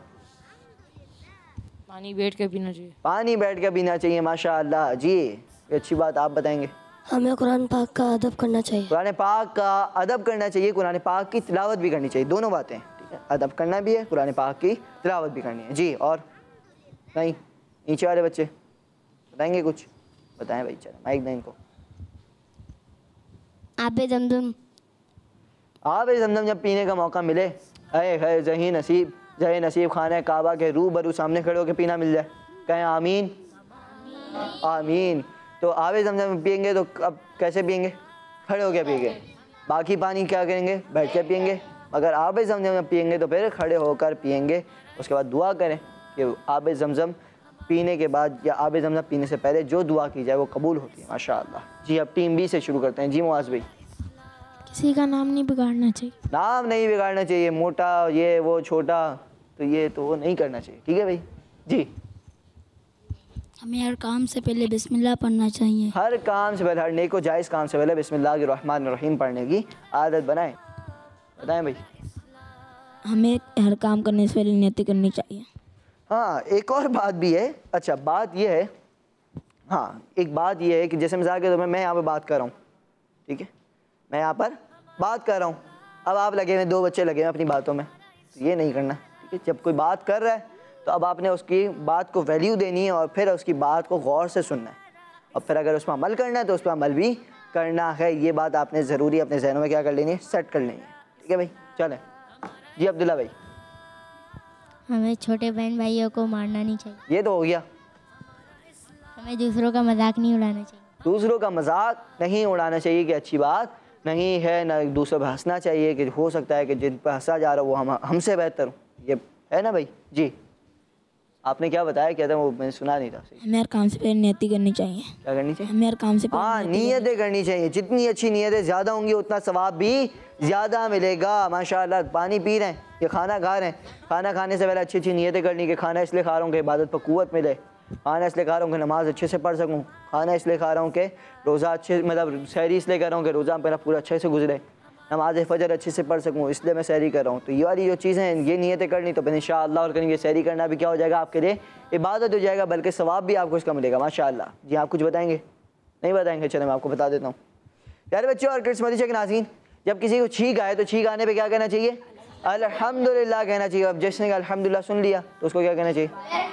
पानी बैठ कर पीना चाहिए।
पानी बैठ कर पीना चाहिए माशाल्लाह। जी अच्छी बात, आप बताएंगे?
हमें कुरान पाक का अदब करना चाहिए।
कुरान पाक का अदब करना चाहिए, कुरान पाक की तिलावत भी करनी चाहिए, दोनों बातें। ठीक है, अदब करना भी है, कुरान पाक की तिलावत भी करनी है। जी और नहीं, नीचे वाले बच्चे बताएंगे कुछ? बताएं भाई, चलो माइक दें इनको।
आबे जमजम।
आबे जमजम जब पीने का मौका मिले, है जही नसीब खाने काबा के रूबरू सामने खड़े होकर पीना मिल जाए, कहें आमीन आमीन। तो आबे जमजम पियेंगे तो अब कैसे पियेंगे? खड़े हो गया पिएंगे, बाकी पानी क्या करेंगे, बैठ के पियेंगे। अगर आब ज़मज़म पियेंगे तो फिर खड़े होकर पियेंगे। उसके बाद दुआ करें कि आब ज़मज़म पीने के बाद या आब ज़मज़म पीने से पहले जो दुआ की जाए वो कबूल होती है माशाअल्लाह। जी अब टीम बी से शुरू करते हैं। जी मुआज़ भाई।
किसी का नाम नहीं बिगाड़ना चाहिए।
नाम नहीं बिगाड़ना चाहिए, मोटा ये वो छोटा तो ये तो वो नहीं करना चाहिए, ठीक है भाई। जी
हमें हर काम से पहले बिस्मिल्लाह पढ़ना चाहिए।
हर काम से पहले, हर नेक व जायज़ काम से पहले बिस्मिल्लाहिर्रहमानिर्रहीम पढ़ने की आदत बनाएं। बताएं भाई।
हमें हर काम करने से पहले नियत करनी चाहिए।
हाँ एक और बात भी है। अच्छा बात ये है, हाँ एक बात ये है कि जैसे मिसाल के तौर पर मैं यहाँ पर बात कर रहा हूँ, ठीक है, मैं यहाँ पर बात कर रहा हूँ, अब आप लगे हुए, 2 बच्चे लगे हुए अपनी बातों में, तो ये नहीं करना, ठीक है। जब कोई बात कर रहा है तो अब आपने उसकी बात को वैल्यू देनी है और फिर उसकी बात को गौर से सुनना है और फिर अगर उस पर अमल करना है तो उस पर अमल भी करना है। ये बात आपने ज़रूरी अपने जहनों में क्या कर लेनी है, सेट कर लेनी है, ठीक है भाई। चलें जी अब्दुल्ला भाई।
हमें छोटे बहन भाइयों को मारना नहीं चाहिए।
ये तो हो गया।
हमें दूसरों का मजाक नहीं उड़ाना चाहिए।
दूसरों का मजाक नहीं उड़ाना चाहिए कि अच्छी बात नहीं है, ना एक दूसरे पर हंसना चाहिए कि हो सकता है कि जिन पर हंसा जा रहा हो वो हमसे बेहतर हो, ये है ना भाई। जी आपने क्या बताया, क्या था वो मैंने सुना नहीं था सही।
हमें हर काम से पहले नियत करनी चाहिए।
क्या करनी चाहिए?
हमें हर काम से
हाँ
पहले
नीयतें करनी चाहिए। जितनी अच्छी नीयतें ज़्यादा होंगी उतना सवाब भी ज़्यादा मिलेगा। माशाअल्लाह पानी पी रहे हैं या खाना खा रहे हैं, खाना खाने से पहले अच्छी अच्छी नीयतें करनी कि खाना इसलिए खा रहा हूँ कि इबादत पर क़ुव्वत मिले, खाना इसलिए खा रहा हूँ कि नमाज़ अच्छे से पढ़ सकूँ, खाना इसलिए खा रहा हूँ कि रोज़ा अच्छे मतलब सहरी इसलिए कर रहा हूँ कि रोज़ा मेरा पूरा अच्छे से गुजरे, नमाज फ़जर अच्छे से पढ़ सकूँ, इसलिए मैं सहरी कर रहा हूँ। तो ये वाली जो चीज़ें हैं ये नीयतें करनी तो फिर इंशाअल्लाह और करेंगे सहरी करना भी क्या हो जाएगा आपके लिए, इबादत हो जाएगा, बल्कि सवाब भी आपको इसका मिलेगा माशाअल्लाह। जी आप कुछ बताएंगे? नहीं बताएंगे, चले मैं आपको बता देता हूँ। प्यारे बच्चों और किड्स मदरसे के नाज़रीन, जब किसी को छींक आए तो छींक आने पर क्या कहना चाहिए? अल्हम्दुलिल्लाह कहना चाहिए। अब जिसने अल्हम्दुलिल्लाह सुन लिया तो उसको क्या कहना चाहिए?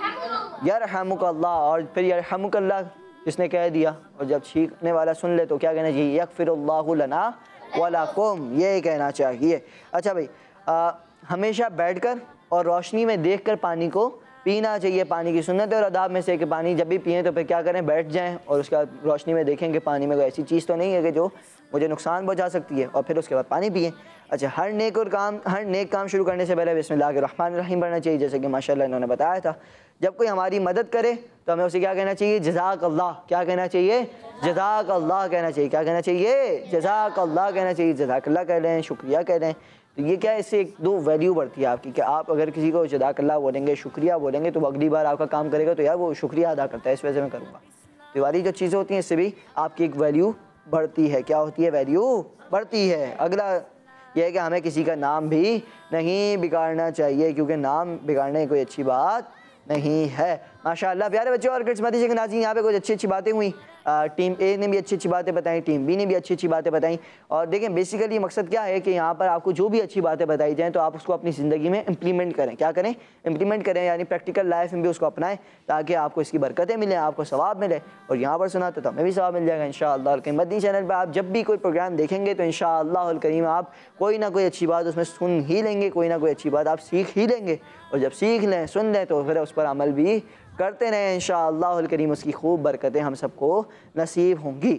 यरहमुकल्लाह। और फिर यरहमुकल्लाह जिसने कह दिया और जब छींकने वाला सुन ले तो क्या कहना चाहिए? यगफिरुल्लाहु लना वलकुम, ये कहना चाहिए। अच्छा भाई हमेशा बैठकर और रोशनी में देखकर पानी को पीना चाहिए। पानी की सुन्नत और अदाब में से कि पानी जब भी पिएं तो फिर क्या करें, बैठ जाएं और उसके बाद रोशनी में देखें कि पानी में कोई ऐसी चीज़ तो नहीं है कि जो मुझे नुकसान पहुंचा सकती है, और फिर उसके बाद पानी पिएं। अच्छा हर नेक काम शुरू करने से पहले बिस्मिल्लाहिर्रहमानिर्रहीम पढ़ना चाहिए, जैसे कि माशाअल्लाह इन्होंने बताया था। जब कोई हमारी मदद करे तो हमें उसे क्या कहना चाहिए? जज़ाकल्लाह। क्या कहना चाहिए? जज़ाकल्लाह कहना चाहिए। क्या कहना चाहिए? जज़ाकल्लाह कहना चाहिए। जज़ाकल्लाह कह लें, शुक्रिया कह लें। तो ये क्या है, इससे 1-2 वैल्यू बढ़ती है आपकी कि आप अगर किसी को जज़ाकल्लाह बोलेंगे, शुक्रिया बोलेंगे, तो वो अगली बार आपका काम करेगा तो यार वो शुक्रिया अदा करता है, इस वजह से मैं करूँगा। तो ये वाली जो चीज़ें होती हैं इससे भी आपकी एक वैल्यू बढ़ती है। क्या होती है? वैल्यू बढ़ती है। अगला यह है कि हमें किसी का नाम भी नहीं बिगाड़ना चाहिए, क्योंकि नाम बिगाड़ने कोई अच्छी बात नहीं है। माशाअल्लाह प्यारे बच्चों और किड्स मदरसे के नाज़रीन, यहाँ पे कुछ अच्छी अच्छी बातें हुई। टीम ए ने भी अच्छी अच्छी बातें बताई, टीम बी ने भी अच्छी अच्छी बातें बताई। और देखें बेसिकली मकसद क्या है कि यहाँ पर आपको जो भी अच्छी बातें बताई जाएँ तो आप उसको अपनी ज़िंदगी में इम्प्लीमेंट करें। क्या करें? इम्प्लीमेंट करें, यानी प्रैक्टिकल लाइफ में भी उसको अपनाएं ताकि आपको इसकी बरकतें मिलें, आपको सवाब मिले। और यहाँ पर सुना तो हमें भी सवाब मिल जाएगा इंशाअल्लाह। और मदनी चैनल पर आप जब भी कोई प्रोग्राम देखेंगे तो इंशाअल्लाह करीम आप कोई ना कोई अच्छी बात उसमें सुन ही लेंगे, कोई ना कोई अच्छी बात आप सीख ही लेंगे। और जब सीख लें, सुन लें तो फिर उस पर अमल भी करते रहें इंशाअल्लाह करीम, उसकी खूब बरकतें हम सबको नसीब होंगी।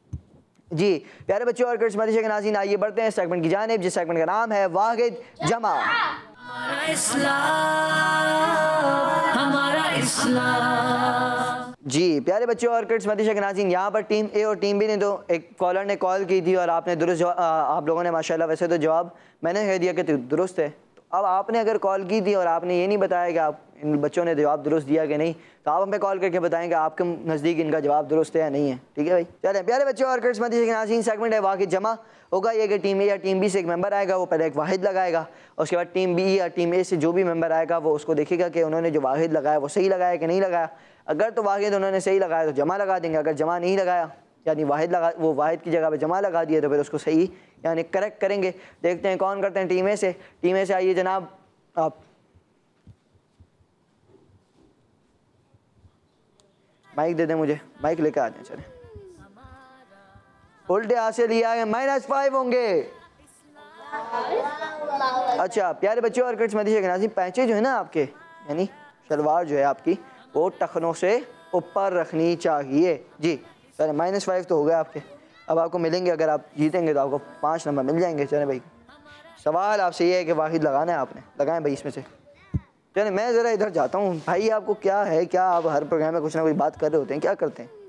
जी प्यारे बच्चों और किड्स मदरसे के नाज़रीन, आइए बढ़ते हैं सेगमेंट की जानिब, जिस सेगमेंट का नाम है वाहिद जमा। जी प्यारे बच्चों और किड्स मदरसे के नाज़रीन, यहाँ पर टीम ए और टीम बी ने तो एक कॉलर ने कॉल की थी और आपने दुरुस्त आप लोगों ने माशाल्लाह वैसे तो जवाब मैंने कह दिया कि दुरुस्त है। तो अब आपने अगर कॉल की थी और आपने ये नहीं बताया कि आप इन बच्चों ने जवाब दुरुस्त दिया कि नहीं, तो आप हमें कॉल करके बताएं कि आपके नज़दीक इनका जवाब दुरुस्त है या नहीं है। ठीक है भाई, चलें प्यारे बच्चों और किड्स मदरसे के नाज़रीन, सेगमेंट है वाहिद जमा। होगा ये कि टीम ए या टीम बी से एक मेंबर आएगा, वो पहले एक वाहिद लगाएगा, उसके बाद टीम बी या टीम ए से जो भी मेंबर आएगा वो उसको देखेगा कि उन्होंने जो वाहिद लगाया वो सही लगाया कि नहीं लगाया। अगर तो वाहिद उन्होंने सही लगाया तो जमा लगा देंगे, अगर जमा नहीं लगाया यानी वाहिद लगा, वो वाहिद की जगह पे जमा लगा दिया तो फिर उसको सही यानी करेक्ट करेंगे। देखते हैं कौन करते हैं टीम ए से। टीम ए से आइए जनाब, आप माइक दे दें मुझे, माइक लेकर आ जाए। चले उल्टे हाथ से लिया है, -5 होंगे। अच्छा प्यारे बच्चों और किड्स मदरसे के नाज़रीन, पैंचे जो है ना आपके यानी शलवार जो है आपकी वो टखनों से ऊपर रखनी चाहिए। जी चले, -5 तो हो गया आपके। अब आपको मिलेंगे, अगर आप जीतेंगे तो आपको 5 नंबर मिल जाएंगे। चले भाई, सवाल आपसे ये है कि वाहिद लगाना है आपने, लगाएं भाई इसमें से। चले मैं ज़रा इधर जाता हूँ भाई। आपको क्या है, क्या आप हर प्रोग्राम में कुछ ना कुछ बात कर रहे होते हैं, क्या करते हैं?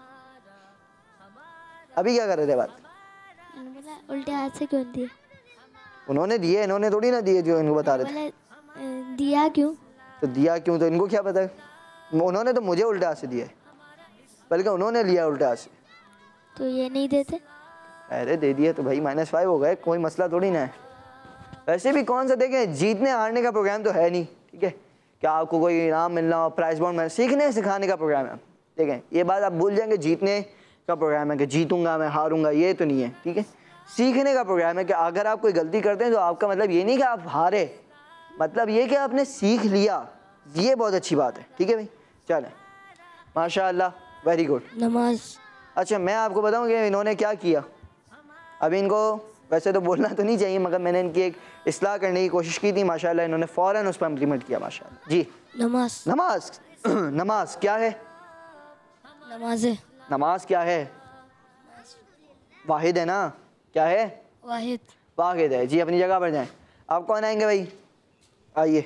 अभी क्या कर रहे थे बात?
बोला उल्टे हाथ से क्यों दिया?
उन्होंने दिए, इन्होंने थोड़ी ना दिए जो इनको बता रहे थे।
बोला दिया क्यों?
तो दिया क्यों, तो इनको क्या पता है? उन्होंने तो मुझे उल्टे हाथ से दिया है, बल्कि उन्होंने लिया उल्टे हाथ से।
तो ये नहीं देते?
अरे दे दिया तो भाई -5 हो गए, कोई मसला थोड़ी ना है। वैसे भी कौन सा, देखें जीतने हारने का प्रोग्राम तो है नहीं, ठीक है? क्या आपको कोई इनाम मिलना हो, प्राइज बॉन्ड मिलना, सीखने सिखाने का प्रोग्राम है। देखें ये बात आप भूल जाएंगे, जीतने का प्रोग्राम है कि जीतूंगा मैं हारूंगा, ये तो नहीं है, ठीक है? सीखने का प्रोग्राम है कि अगर आप कोई गलती करते हैं तो आपका मतलब ये नहीं कि आप हारे, मतलब ये कि आपने सीख लिया। ये बहुत अच्छी बात है, ठीक है भाई? चलें, माशाअल्लाह, वेरी गुड।
नमाज।
अच्छा मैं आपको बताऊं कि इन्होंने क्या किया। अभी इनको वैसे तो बोलना तो नहीं चाहिए, मगर मैंने इनकी एक इस्लाह करने की कोशिश की थी, माशाअल्लाह इन्होंने फ़ौरन उस पर इम्प्लीमेंट किया, माशाअल्लाह जी।
नमाज।
नमाज नमाज क्या है?
नमाज है।
नमाज क्या है? वाहिद है ना? क्या है?
वाहिद।
वाहिद है जी। अपनी जगह पर जाएं। आप कौन आएंगे भाई? आइए।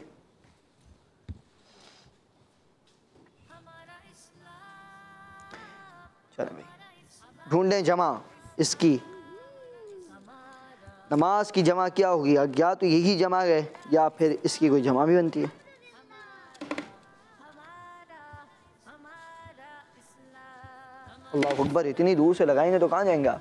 चलो भाई, ढूंढें जमा इसकी। नमाज की जमा क्या होगी? या तो यही जमा है या फिर इसकी कोई जमा भी बनती है। अल्लाह अकबर, इतनी दूर से लगाएंगे तो कहाँ जाएंगे आप?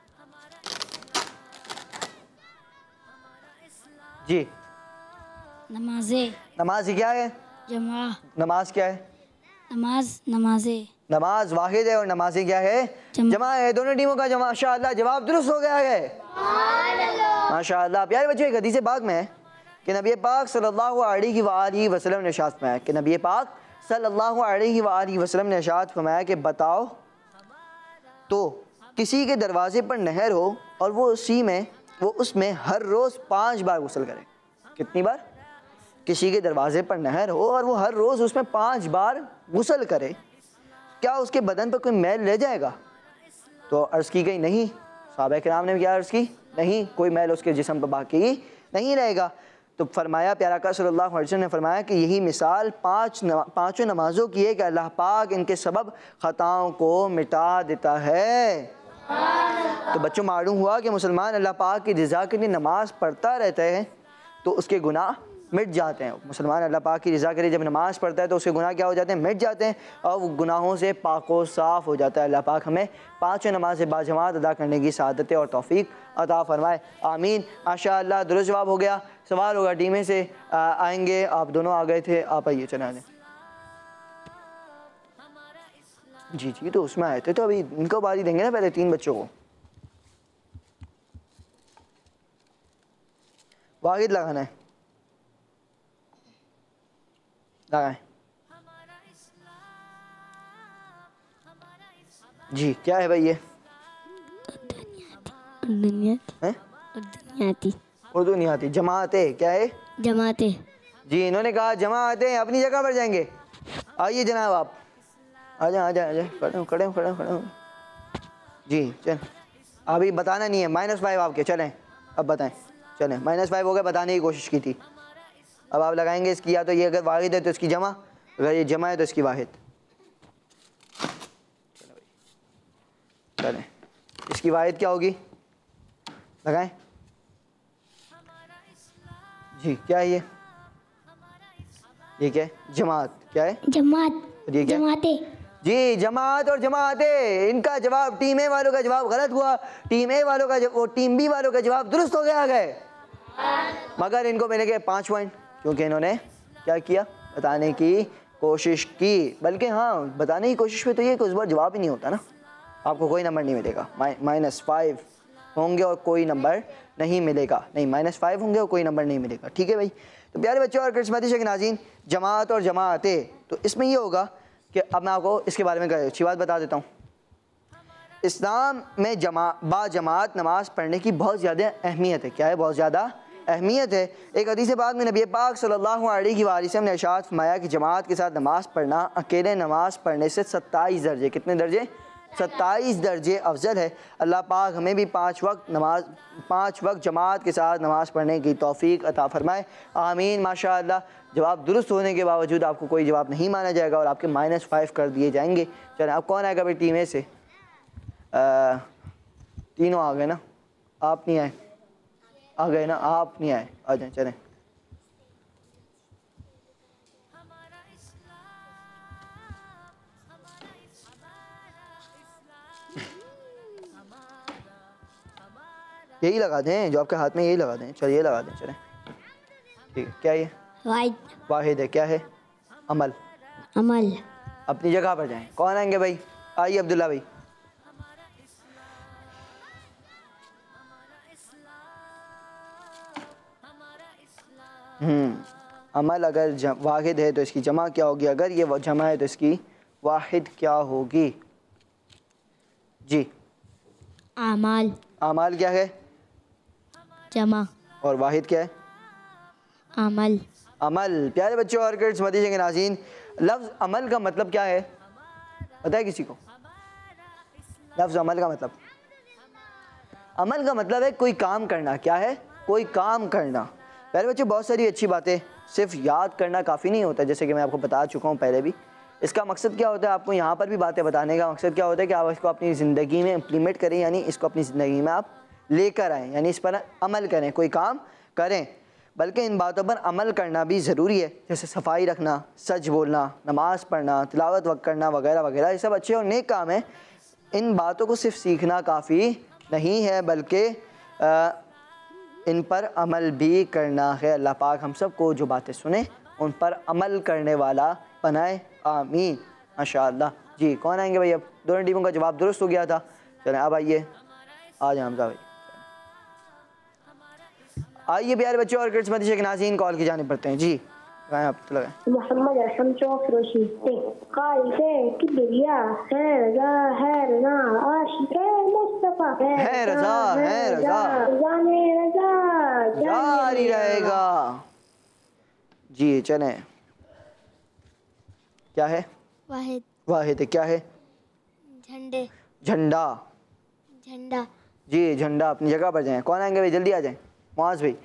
जी
नमाजे।
नमाज क्या है?
जमा।
नमाज क्या है?
नमाजे।
नमाज वाहिद है और नमाजी क्या है? जमा है। दोनों टीमों का जमा। माशाअल्लाह, जवाब दुरुस्त हो गया है। माशाअल्लाह। प्यारे बच्चों, एक हदीस पाक में है कि नबी पाक सल्लल्लाहु अलैहि वसल्लम ने इरशाद फरमाया कि नबी पाक सल्लल्लाहु अलैहि वसल्लम ने इरशाद फरमाया कि बताओ तो किसी के दरवाजे पर नहर हो और वो उसमें हर रोज़ 5 बार गुस्ल करे। कितनी बार? किसी के दरवाजे पर नहर हो और वो हर रोज़ उसमें 5 बार गुस्ल करे, क्या उसके बदन पर कोई मैल रह जाएगा? तो अर्ज़ की गई नहीं। सहाबा किराम ने क्या अर्ज़ की? नहीं, कोई मैल उसके जिस्म पर बाकी नहीं रहेगा। तो फरमाया प्यारा का सल्लल्लाहु अलैहि वसल्लम ने फरमाया कि यही मिसाल पाँचों नमाज़ों की है कि अल्लाह पाक इनके सबब ख़ताओं को मिटा देता है। तो बच्चों मालूम हुआ कि मुसलमान अल्लाह पाक की रज़ा के लिए नमाज़ पढ़ता रहता है तो उसके गुनाह मिट जाते हैं। मुसलमान अल्लाह पाक की रज़ा के लिए जब नमाज़ पढ़ता है तो उसके गुनाह क्या हो जाते हैं? मिट जाते हैं और वो गुनाहों से पाको साफ़ हो जाता है। अल्लाह पाक हमें 5 नमाज़ें बाजमात अदा करने की सआदत और तौफ़ीक अता फ़रमाए, आमीन। माशाअल्लाह, दुरुस्त जवाब हो गया। सवाल होगा टीमें से आएंगे। आप दोनों आ गए थे, आप आइए, चले आए। जी तो उसमें आए थे, तो अभी इनको बारी देंगे ना, पहले 3 बच्चों को। वाहिद लगाना है, लगाएं जी। क्या है भाई ये? उर्दू नहीं आती। जमाते क्या है?
जमाते।
जी इन्होंने कहा जमाते। अपनी जगह पर जाएंगे। आइए जनाब, आप आ जाए खड़े हो जी। चल अभी बताना नहीं है। -5 आपके। चलें अब बताएं। चलें, -5 हो गए, बताने की कोशिश की थी। अब आप लगाएंगे इसकी, या तो ये अगर वाहिद है तो इसकी जमा, अगर ये जमा है तो इसकी वाहिद। चलें, इसकी वाहिद क्या होगी? लगाएं जी। क्या है ये? क्या है? जमात। क्या है?
जमात।
और ये क्या?
जमाते।
जी जमात और जमाते। इनका जवाब, टीम ए वालों का जवाब गलत हुआ। टीम ए वालों का वो टीम बी वालों का जवाब दुरुस्त हो गया है, मगर इनको मिलेंगे 5 पॉइंट, क्योंकि इन्होंने क्या किया? बताने की कोशिश की। बल्कि हाँ, बताने की कोशिश में तो ये कि उस बार जवाब ही नहीं होता ना, आपको कोई नंबर नहीं मिलेगा। -5 होंगे और कोई नंबर नहीं मिलेगा। नहीं, -5 होंगे और कोई नंबर नहीं मिलेगा। ठीक है भाई? तो प्यारे बच्चों और किस्मती शक नाज़रीन, जमात और जमाते, तो इसमें ये होगा कि अब मैं आपको इसके बारे में अच्छी बात बता देता हूँ। इस्लाम में बाजमात नमाज पढ़ने की बहुत ज़्यादा अहमियत है। क्या है? बहुत ज़्यादा अहमियत है। एक हदीस पाक में नबी पाक सल्लल्लाहु अलैहि वसल्लम ने इरशाद फरमाया कि जमात के साथ नमाज पढ़ना अकेले नमाज पढ़ने से 27 दर्जे, कितने दर्जे? 27 दर्जे अफजल है। अल्लाह पाक हमें भी 5 वक्त जमात के साथ नमाज़ पढ़ने की तौफीक अता फरमाए, आमीन। माशाअल्लाह, जवाब दुरुस्त होने के बावजूद आपको कोई जवाब नहीं माना जाएगा और आपके -5 कर दिए जाएंगे। चलें, अब कौन आएगा भाई टीम ए से? तीनों आ गए ना? आप नहीं आए? आ गए ना? आप नहीं आए, आ जाएं। चलें, यही लगा दें जो आपके हाथ में, यही लगा दें। चलिए, ये लगा दें। चलें, ठीक है। क्या ये? वाहिद है। क्या है? अमल।
अमल।
अपनी जगह पर जाएं। कौन आएंगे भाई? आइए अब्दुल्ला भाई। अमल अगर वाहिद है तो इसकी जमा क्या होगी? अगर ये जमा है तो इसकी वाहिद क्या होगी? जी,
आमाल।
आमाल क्या है?
जमा।
और वाहिद क्या है?
अमल।
अमल। प्यारे बच्चों और किड्स, मदीजे के नाज़रीन, लफ्ज़ अमल का मतलब क्या है पता है किसी को? लफ्ज़ अमल का मतलब, अमल का मतलब है कोई काम करना। क्या है? कोई काम करना। प्यारे बच्चों, बहुत सारी अच्छी बातें सिर्फ याद करना काफ़ी नहीं होता, जैसे कि मैं आपको बता चुका हूँ पहले भी। इसका मकसद क्या होता है? आपको यहाँ पर भी बातें बताने का मकसद क्या होता है कि आप इसको अपनी ज़िंदगी में इम्प्लीमेंट करें, यानी इसको अपनी ज़िंदगी में आप लेकर आएँ, यानी इस पर अमल करें, कोई काम करें। बल्कि इन बातों पर अमल करना भी ज़रूरी है, जैसे सफाई रखना, सच बोलना, नमाज़ पढ़ना, तिलावत वक्त करना वगैरह वगैरह। ये सब अच्छे और नेक काम है। इन बातों को सिर्फ सीखना काफ़ी नहीं है, बल्कि इन पर अमल भी करना है। अल्लाह पाक हम सब को जो बातें सुने उन पर अमल करने वाला बनाए, आमीन। माशाअल्लाह। जी, कौन आएंगे भाई? अब दोनों टीमों का जवाब दुरुस्त हो गया था। चलें, अब आइए, आ जाए हमजा भाई। आइए प्यारे बच्चों और किड्स, मदीजे के नाज़रीन, कॉल की जाने पड़ते हैं। जी, लगाएं आप, तो लगाएं।
मोहम्मद असलम चौफरोशी कायदे किबरिया है रज़ा है रज़ा आशिक़ मुस्तफ़ा है रज़ा जाने रज़ा
जारी रहेगा। जी, चलें, क्या है?
वाहिद।
वाहिद है। क्या है?
झंडे।
झंडा।
झंडा।
जी, झंडा। अपनी जगह पर जाएं। कौन आएंगे भाई? जल्दी आ जाएं। मुआज़ भाई।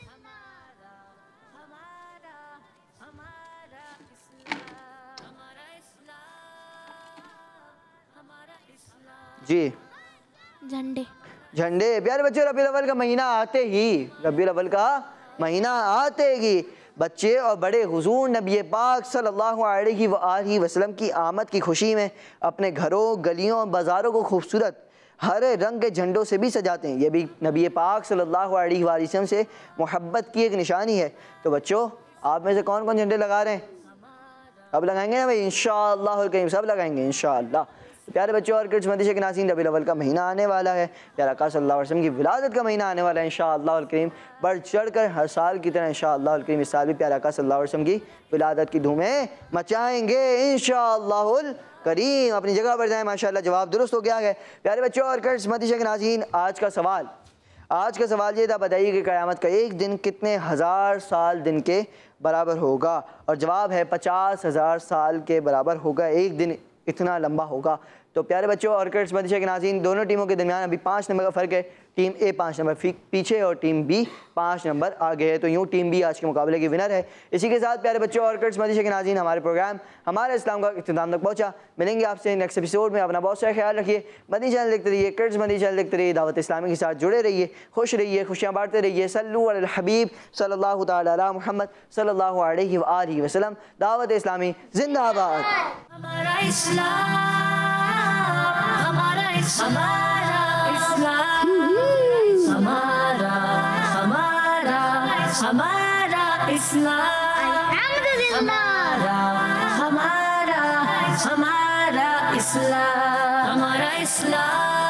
जी,
झंडे।
झंडे। प्यारे बच्चों, रबीउल अव्वल का महीना आते ही, रबीउल अव्वल का महीना आते ही बच्चे और बड़े हुजूर नबी पाक सल्लल्लाहु अलैहि वसल्लम की आमद की खुशी में अपने घरों, गलियों, बाज़ारों को खूबसूरत हरे रंग के झंडों से भी सजाते हैं। ये भी नबी पाक सल्लल्लाहु अलैहि वसल्लम से मोहब्बत की एक निशानी है। तो बच्चों, आप में से कौन कौन झंडे लगा रहे हैं? अब लगाएंगे ना भाई? इंशाअल्लाह कहीं सब लगाएंगे इंशाअल्लाह। प्यारे बच्चों और किड्स, मदीजे के नाज़रीन, रबीउल अव्वल का महीना आने वाला है, प्यारे आका सल्लल्लाहु अलैहि वसल्लम की विलादत का महीना आने वाला है इंशाअल्लाह करीम। बढ़ चढ़ कर हर साल की तरह इंशाअल्लाह करीम इस साल भी प्यारे आका सल्लल्लाहु अलैहि वसल्लम की विलादत की धूमें मचाएंगे इंशाअल्लाह करीम। अपनी जगह पर जाएँ। माशाअल्लाह, जवाब दुरुस्त हो गया है। प्यारे बच्चों और किड्स, मदीजे के नाज़रीन, आज का सवाल ये था, बताइए कि क़यामत का एक दिन कितने हज़ार साल दिन के बराबर होगा? और जवाब है 50,000 साल के बराबर होगा। एक दिन इतना लंबा होगा। तो प्यारे बच्चों और किड्स, मदीजे के नाज़रीन, दोनों टीमों के दरमियान अभी 5 नंबर का फ़र्क है। टीम ए 5 नंबर पीछे और टीम बी 5 नंबर आगे है। तो यूँ टीम बी आज के मुकाबले की विनर है। इसी के साथ प्यारे बच्चों और किड्स, मदीजे के नाज़रीन, हमारे प्रोग्राम हमारे इस्लाम का इख्तिताम तक पहुँचा। मिलेंगे आपसे नेक्स्ट एपिसोड में। अपना बहुत सारा ख्याल रखिए। मदनी चैनल देखते रहिए, किड्स मदनी चैनल देखते रहिए, दावत इस्लामी के साथ जुड़े रहिए, खुश रहिए, खुशियाँ बांटते रहिए। सल्लु अलल हबीब सल्लल्लाहु तआला अला मुहम्मद सल्लल्लाहु अलैहि वसल्लम। दावत इस्लामी जिंदाबाद।
हमारा इस्लाम, हमारा इस्लाम, हमारा इस्लाम, हमारा इस्लाम, हमारा इस्लाम।